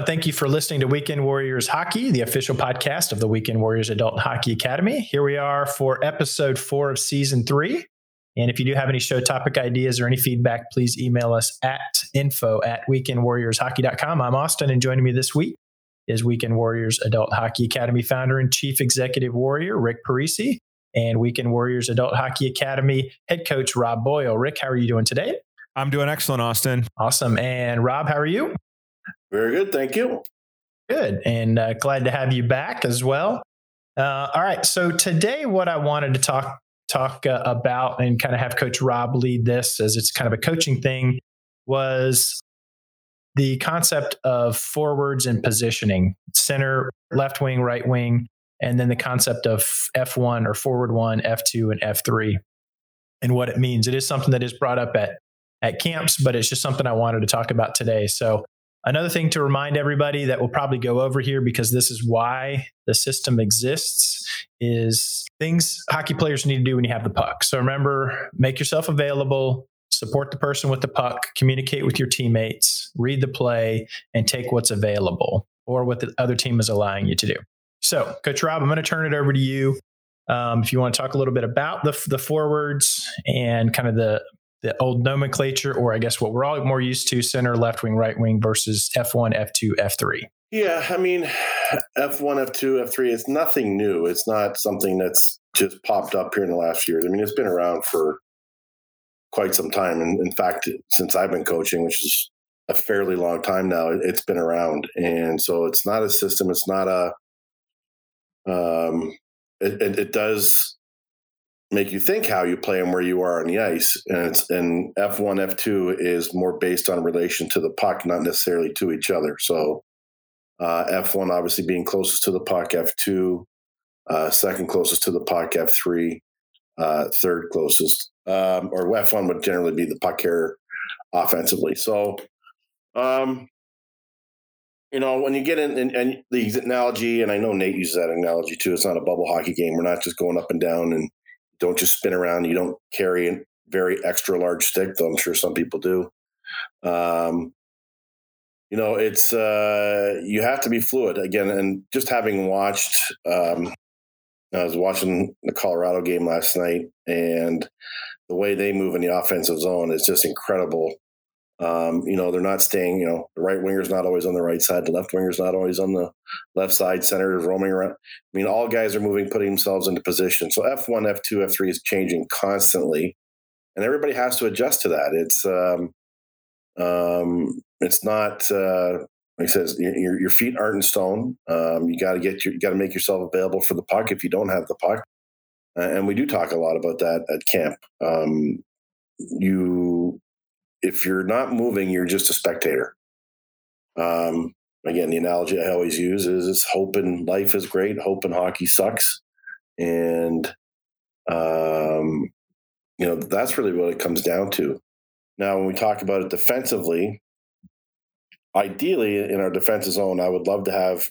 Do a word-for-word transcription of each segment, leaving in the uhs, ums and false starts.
and thank you for listening to Weekend Warriors Hockey, the official podcast of the Weekend Warriors Adult Hockey Academy. Here we are for episode four of season three. And if you do have any show topic ideas or any feedback, please email us at info at weekend warriors hockey dot com. I'm Austin, and joining me this week is Weekend Warriors Adult Hockey Academy founder and chief executive warrior, Rick Parisi, and Weekend Warriors Adult Hockey Academy head coach, Rob Boyle. Rick, how are you doing today? I'm doing excellent, Austin. Awesome. And Rob, how are you? Very good. Thank you. Good. And uh, glad to have you back as well. Uh, all right. So today, what I wanted to talk talk uh, about and kind of have Coach Rob lead this, as it's kind of a coaching thing, was the concept of forwards and positioning, center, left wing, right wing, and then the concept of F one or forward one, F two, and F three, and what it means. It is something that is brought up at at camps, but it's just something I wanted to talk about today. So another thing to remind everybody that we'll probably go over here, because this is why the system exists, is things hockey players need to do when you have the puck. So remember, make yourself available, support the person with the puck, communicate with your teammates, read the play, and take what's available or what the other team is allowing you to do. So, Coach Rob, I'm going to turn it over to you. Um, if you want to talk a little bit about the the forwards and kind of the the old nomenclature, or I guess what we're all more used to, center, left wing, right wing versus F one, F two, F three. Yeah, I mean, F one, F two, F three, it's nothing new. It's not something that's just popped up here in the last year. I mean, it's been around for quite some time. And in fact, since I've been coaching, which is a fairly long time now, it's been around. And so it's not a system. It's not a, um, it, it, it does make you think how you play and where you are on the ice. And it's, and F one, F two is more based on relation to the puck, not necessarily to each other. So uh, F one obviously being closest to the puck, F two, uh, second closest to the puck, F three, uh, third closest. Um, or F one would generally be the puck carrier offensively. So, um, you know, when you get in and, and the analogy, and I know Nate uses that analogy too, it's not a bubble hockey game. We're not just going up and down and don't just spin around. You don't carry a very extra large stick, though I'm sure some people do. Um, you know, it's uh, you have to be fluid again. And just having watched, um, I was watching the Colorado game last night, and the way they move in the offensive zone is just incredible. Um, you know, they're not staying, you know, the right winger's not always on the right side. The left winger's not always on the left side. Center is roaming around. I mean, all guys are moving, putting themselves into position. So F one, F two, F three is changing constantly, and everybody has to adjust to that. It's, um, um, it's not, uh, like I says, your, your feet aren't in stone. Um, you got to get your, you got to make yourself available for the puck if you don't have the puck. Uh, and we do talk a lot about that at camp. Um, you, if you're not moving, you're just a spectator. Um, again, the analogy I always use is, is hope in life is great. Hope in hockey sucks. And, um, you know, that's really what it comes down to. Now, when we talk about it defensively, ideally in our defensive zone, I would love to have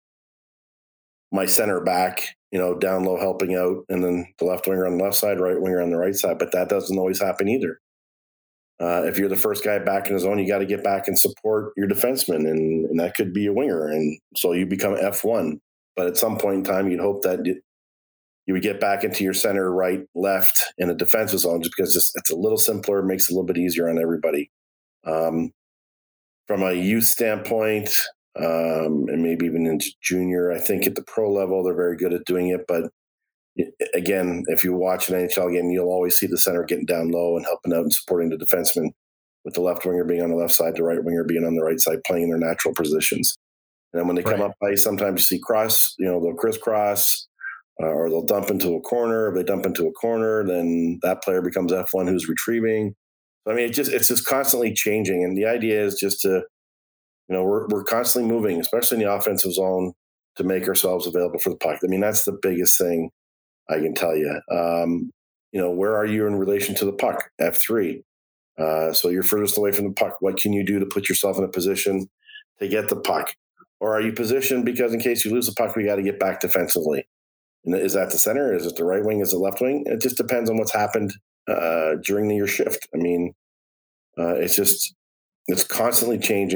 my center back, you know, down low helping out, and then the left winger on the left side, right winger on the right side. But that doesn't always happen either. Uh, if you're the first guy back in the zone, you got to get back and support your defenseman, and, and that could be a winger. And so you become F one. But at some point in time, you'd hope that you, you would get back into your center, right, left in a defensive zone, just because it's, it's a little simpler, makes it a little bit easier on everybody. Um, from a youth standpoint, um, and maybe even in junior, I think at the pro level, they're very good at doing it. But again, if you watch an N H L game, you'll always see the center getting down low and helping out and supporting the defenseman, with the left winger being on the left side, the right winger being on the right side, playing in their natural positions. And then when they come Right. up ice, sometimes you see cross, you know, they'll crisscross, uh, or they'll dump into a corner. If they dump into a corner, then that player becomes F one who's retrieving. I mean, it just it's just constantly changing. And the idea is just to, you know, we're we're constantly moving, especially in the offensive zone, to make ourselves available for the puck. I mean, that's the biggest thing I can tell you. Um, you know, where are you in relation to the puck? F three. Uh, so you're furthest away from the puck. What can you do to put yourself in a position to get the puck? Or are you positioned because in case you lose the puck, we got to get back defensively? And is that the center? Is it the right wing? Is it left wing? It just depends on what's happened uh, during the, your shift. I mean, uh, it's just, it's constantly changing.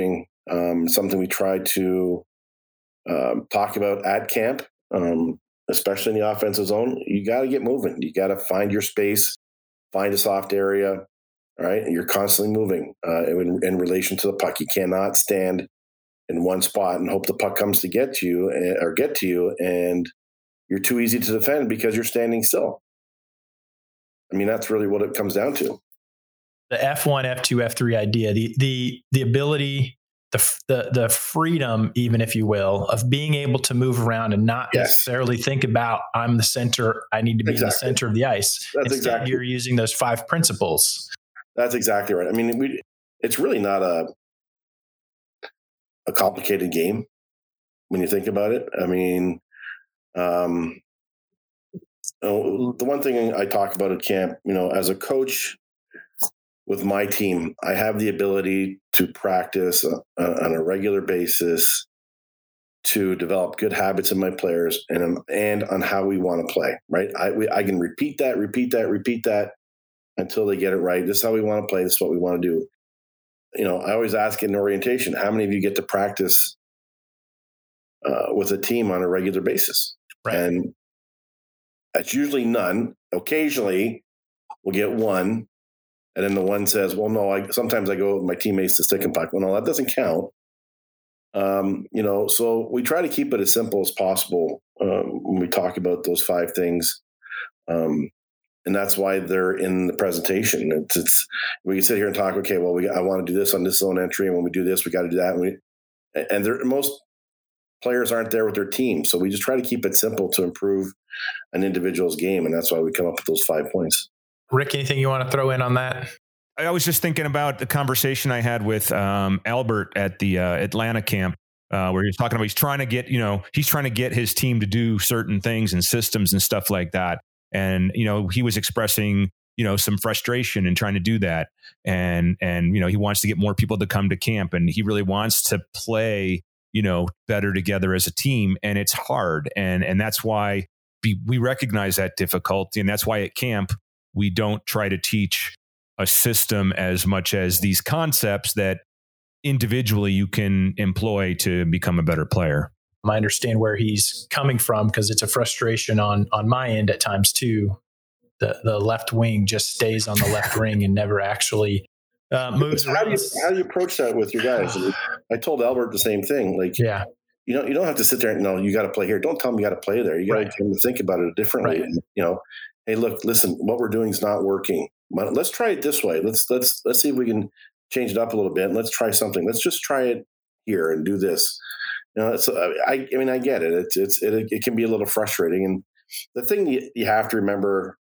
Um, something we try to um, talk about at camp, um, especially in the offensive zone. You got to get moving. You got to find your space, find a soft area. All right, you're constantly moving uh, in, in relation to the puck. You cannot stand in one spot and hope the puck comes to get to you uh, or get to you, and you're too easy to defend because you're standing still. I mean, that's really what it comes down to. The F one, F two, F three idea, the the the ability, the the the freedom, even if you will, of being able to move around and not Yes. necessarily think about I'm the center, I need to be Exactly. in the center of the ice. That's Instead, exactly. you're using those five principles. That's exactly right. I mean, we, it's really not a a complicated game when you think about it. I mean, um, the one thing I talk about at camp, you know, as a coach with my team, I have the ability to practice uh, on a regular basis to develop good habits in my players and and on how we want to play. Right? I we, I can repeat that, repeat that, repeat that until they get it right. This is how we want to play. This is what we want to do. You know, I always ask in orientation, how many of you get to practice uh, with a team on a regular basis? Right. And that's usually none. Occasionally, we'll get one, and then the one says, "Well, no." I sometimes I go with my teammates to stick and puck. Well, no, that doesn't count. Um, you know, so we try to keep it as simple as possible um, when we talk about those five things, um, and that's why they're in the presentation. It's, it's we can sit here and talk. Okay, well, we I want to do this on this zone entry, and when we do this, we got to do that. And, we, and there, most players aren't there with their team, so we just try to keep it simple to improve an individual's game, and that's why we come up with those five points. Rick, anything you want to throw in on that? I was just thinking about the conversation I had with um, Albert at the uh, Atlanta camp, uh, where he was talking about he's trying to get, you know, he's trying to get his team to do certain things and systems and stuff like that. And, you know, he was expressing, you know, some frustration in trying to do that. And, and, you know, he wants to get more people to come to camp, and he really wants to play, you know, better together as a team. And it's hard. And, and that's why be, we recognize that difficulty. And that's why at camp, we don't try to teach a system as much as these concepts that individually you can employ to become a better player. I understand where he's coming from, because it's a frustration on on my end at times too. The the left wing just stays on the left ring and never actually uh, moves how around. Do you, how do you approach that with your guys? I told Albert the same thing. Like, yeah, you know, you don't have to sit there and no, you got to play here. Don't tell them you got to play there. You got to right. to think about it differently. Right. And, you know, hey, look, listen, what we're doing is not working. Let's try it this way. Let's let's let's see if we can change it up a little bit. Let's try something. Let's just try it here and do this. You know, it's, I I mean, I get it. It's it's it, it can be a little frustrating. And the thing you, you have to remember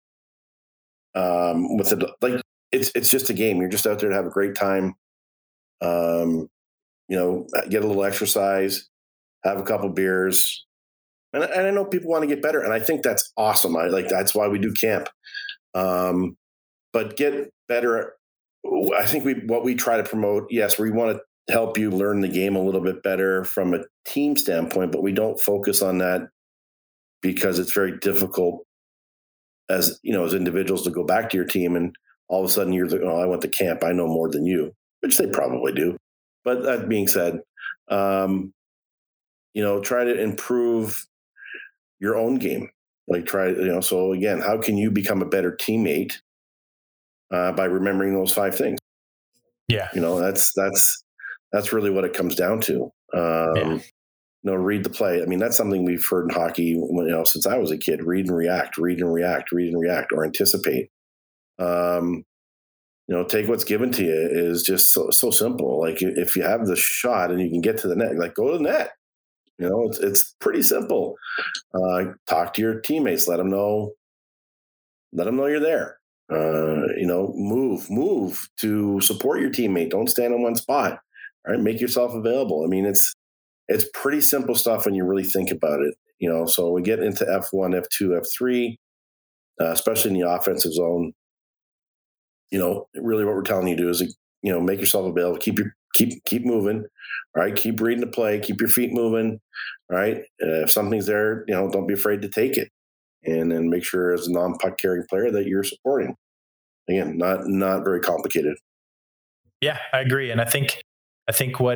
um, with it, like it's it's just a game. You're just out there to have a great time. Um, you know, get a little exercise, have a couple beers, and, and I know people want to get better, and I think that's awesome. I like that's why we do camp. Um, but get better. I think we what we try to promote. Yes, we want to help you learn the game a little bit better from a team standpoint, but we don't focus on that because it's very difficult as you know as individuals to go back to your team and all of a sudden you're like, oh, I went to camp, I know more than you, which they probably do. But that being said, um, you know, try to improve your own game. Like try, you know, so again, how can you become a better teammate uh, by remembering those five things? Yeah. You know, that's, that's, that's really what it comes down to. Um, yeah. You know, read the play. I mean, that's something we've heard in hockey, you know, since I was a kid, read and react, read and react, read and react, or anticipate. Um, you know, take what's given to you is just so, so simple. Like if you have the shot and you can get to the net, like go to the net. You know, it's it's pretty simple. Uh, talk to your teammates. Let them know. Let them know you're there. Uh, you know, move, move to support your teammate. Don't stand in one spot. All right, make yourself available. I mean, it's it's pretty simple stuff when you really think about it. You know, so we get into F one, F two, F three, uh, especially in the offensive zone. You know, really, what we're telling you to do is, you know, make yourself available. Keep your keep keep moving. All right, keep reading the play. Keep your feet moving. All right, uh, if something's there, you know, don't be afraid to take it, and then make sure as a non-puck carrying player that you're supporting. Again, not not very complicated. Yeah, I agree, and I think I think what it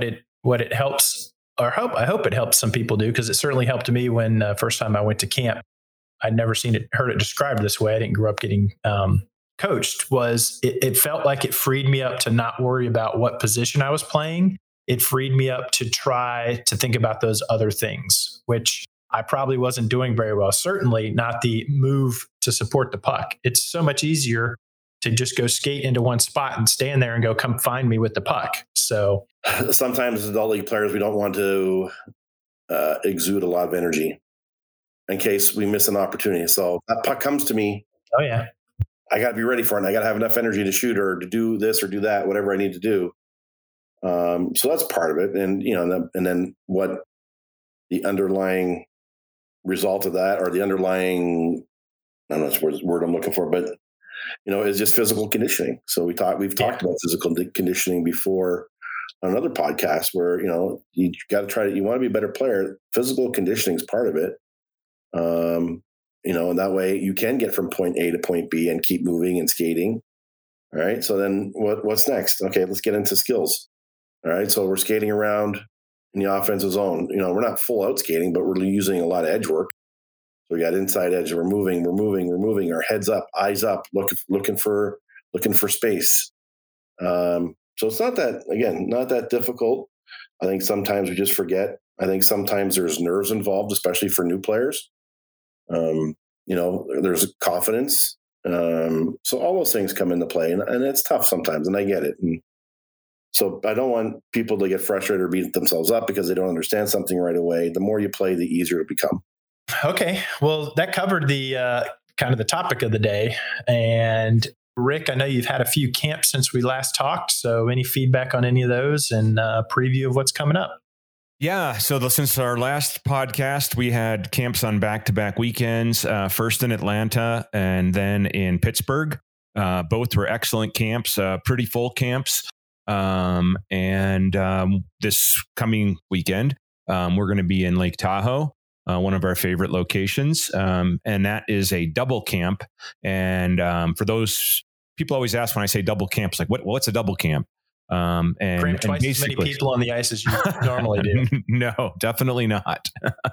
what it helps, or hope I hope it helps some people do, because it certainly helped me when uh, first time I went to camp. I'd never seen it, heard it described this way. I didn't grow up getting um, coached. Was it, it felt like it freed me up to not worry about what position I was playing. It freed me up to try to think about those other things, which I probably wasn't doing very well. Certainly not the move to support the puck. It's so much easier to just go skate into one spot and stand there and go, come find me with the puck. So sometimes as adult league players, we don't want to uh, exude a lot of energy in case we miss an opportunity. So that puck comes to me. Oh yeah. I got to be ready for it. I got to have enough energy to shoot or to do this or do that, whatever I need to do. Um, so that's part of it. And, you know, and then, and then what the underlying result of that, or the underlying, I don't know what word I'm looking for, but, you know, is just physical conditioning. So we talked, we've talked yeah. about physical conditioning before on another podcast where, you know, you got to try to, you want to be a better player. Physical conditioning is part of it. Um, you know, and that way you can get from point A to point B and keep moving and skating. All right. So then what, what's next? Okay, let's get into skills. All right. So we're skating around in the offensive zone. You know, we're not full out skating, but we're using a lot of edge work. So we got inside edge. We're moving, we're moving, we're moving. Our heads up, eyes up, looking, looking for, looking for space. Um, so it's not that, again, not that difficult. I think sometimes we just forget. I think sometimes there's nerves involved, especially for new players. Um, you know, there's confidence. Um, so all those things come into play, and, and it's tough sometimes, and I get it. And so I don't want people to get frustrated or beat themselves up because they don't understand something right away. The more you play, the easier it become. Okay. Well, that covered the uh, kind of the topic of the day. And Rick, I know you've had a few camps since we last talked. So any feedback on any of those, and uh, preview of what's coming up? Yeah. So the, since our last podcast, we had camps on back-to-back weekends, uh, first in Atlanta and then in Pittsburgh. Uh, both were excellent camps, uh, pretty full camps. Um, and um, this coming weekend, um, we're going to be in Lake Tahoe, uh, one of our favorite locations. Um, and that is a double camp. And um, for those people always ask when I say double camp, it's like, what, what's a double camp? Um, and, Cram twice and as many people on the ice as you normally do. No, definitely not.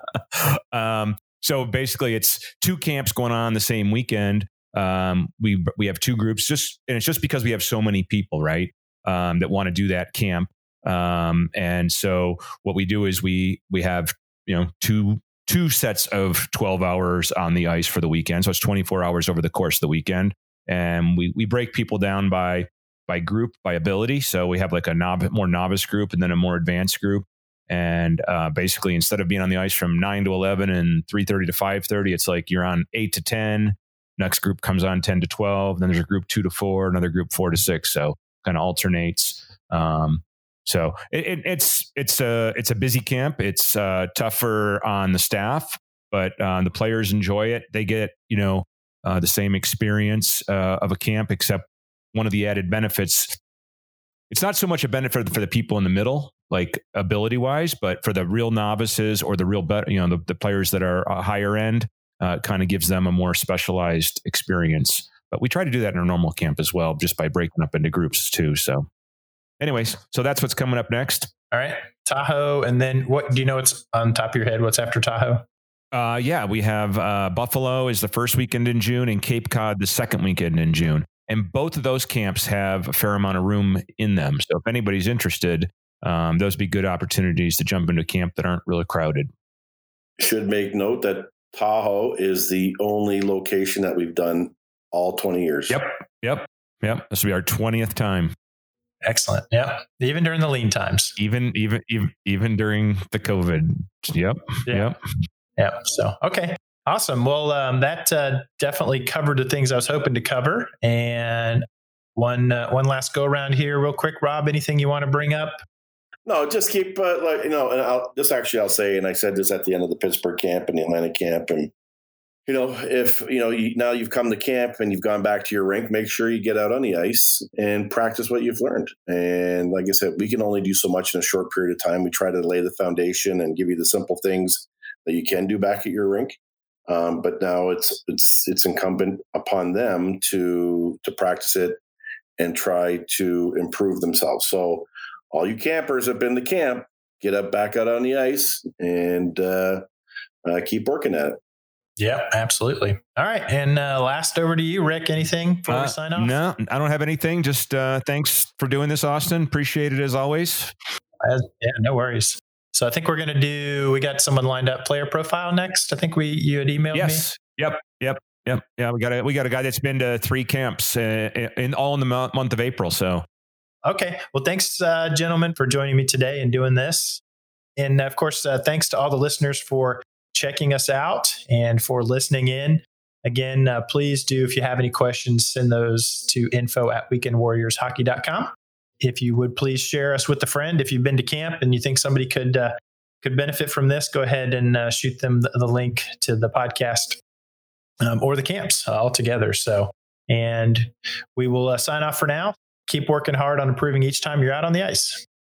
um, so basically it's two camps going on the same weekend. Um, we, we have two groups just, and it's just because we have so many people, right? Um, that want to do that camp. Um, and so what we do is we, we have, you know, two, two sets of twelve hours on the ice for the weekend. So it's twenty-four hours over the course of the weekend. And we, we break people down by, by group, by ability. So we have like a novice, more novice group and then a more advanced group. And uh, basically, instead of being on the ice from nine to eleven and three thirty to five thirty, it's like you're on eight to ten. Next group comes on ten to twelve. Then there's a group two to four, another group four to six. So kind of alternates. Um, so it, it, it's it's a it's a busy camp. It's uh, tougher on the staff, but uh, the players enjoy it. They get you know uh, the same experience uh, of a camp, except one of the added benefits. It's not so much a benefit for the people in the middle, like ability wise, but for the real novices or the real better, you know, the, the players that are uh, higher end, uh, kind of gives them a more specialized experience. But we try to do that in our normal camp as well, just by breaking up into groups too. So anyways, so that's what's coming up next. All right. Tahoe. And then what do you know what's on top of your head? What's after Tahoe? Uh, yeah, we have uh, Buffalo is the first weekend in June and Cape Cod the second weekend in June. And both of those camps have a fair amount of room in them. So if anybody's interested, um, those would be good opportunities to jump into a camp that aren't really crowded. Should make note that Tahoe is the only location that we've done all twenty years. Yep. Yep. Yep. This will be our twentieth time. Excellent. Yep. Even during the lean times. Even, even, even, even during the COVID. Yep. Yeah. Yep. Yep. So, okay. Awesome. Well, um, that uh, definitely covered the things I was hoping to cover. And one, uh, one last go around here real quick, Rob, anything you want to bring up? No, just keep, uh, like, you know, and I'll, this actually I'll say, and I said this at the end of the Pittsburgh camp and the Atlanta camp. And, you know, if, you know, you, now you've come to camp and you've gone back to your rink, make sure you get out on the ice and practice what you've learned. And like I said, we can only do so much in a short period of time. We try to lay the foundation and give you the simple things that you can do back at your rink. Um, but now it's it's it's incumbent upon them to to practice it and try to improve themselves. So all you campers have been to camp, get up back out on the ice and uh, uh, keep working at it. Yeah, absolutely. All right. And uh, last over to you, Rick. Anything before uh, we sign off? No, I don't have anything. Just uh, thanks for doing this, Austin. Appreciate it as always. Uh, yeah, no worries. So I think we're going to do, we got someone lined up, player profile next. I think we, you had emailed yes. me. Yep. Yep. Yep. Yeah. We got a, we got a guy that's been to three camps uh, in all in the month, month of April. So. Okay. Well, thanks, uh, gentlemen, for joining me today and doing this. And of course, uh, thanks to all the listeners for checking us out and for listening in. Again, uh, please do, if you have any questions, send those to info at weekend warriors hockey dot com. If you would please share us with a friend. If you've been to camp and you think somebody could uh, could benefit from this, go ahead and uh, shoot them the, the link to the podcast um, or the camps uh, all together. So, and we will uh, sign off for now. Keep working hard on improving each time you're out on the ice.